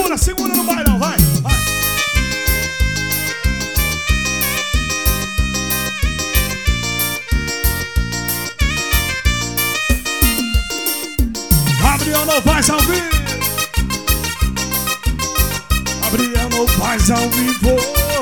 Segura, segura no bailão, vai, vai. Gabriel Novaes ao vivo. Gabriel Novaes ao vivo.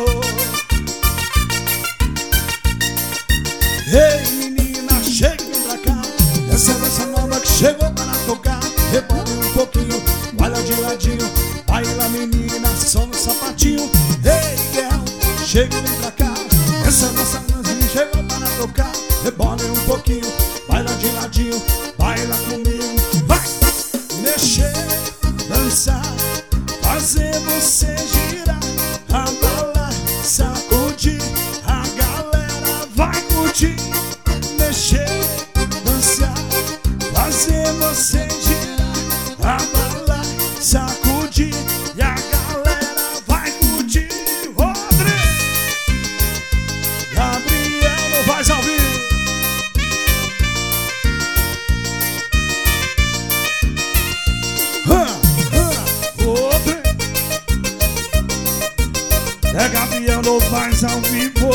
Ei menina, chega e vem pra cá. Essa é a dança nova que chegou para tocar. Rebole um pouquinho, baila de ladinho. Baila menina, só no sapatinho. Ei girl, chega e vem pra cá. Essa é a dança nova que chegou para tocar. Rebole um pouquinho, baila de ladinho. Baila comigo, vai! Mexer, dançar, fazer você girar, abalar, sacudir, a galera vai curtir. Mexer, dançar, fazer você girar, abalar, sacudir, e a galera vai curtir. Rodrigo, Gabriel Novaes ao vivo. É Gabriel Novaes ao vivo.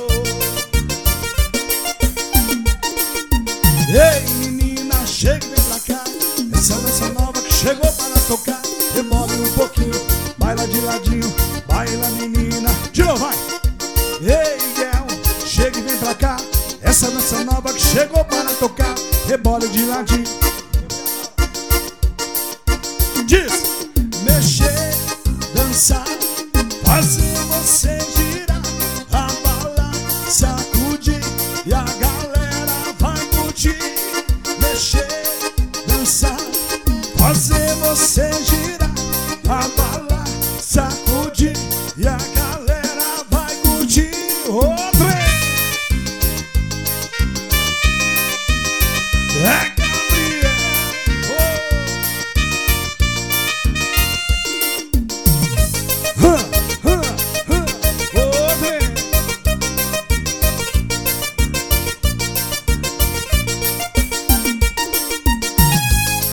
Ei menina, chega e vem pra cá. Essa dança nova que chegou para tocar. Rebole um pouquinho, baila de ladinho. Baila menina, de novo vai. Ei girl, chega e vem pra cá. Essa dança nova que chegou para tocar. Rebole de ladinho.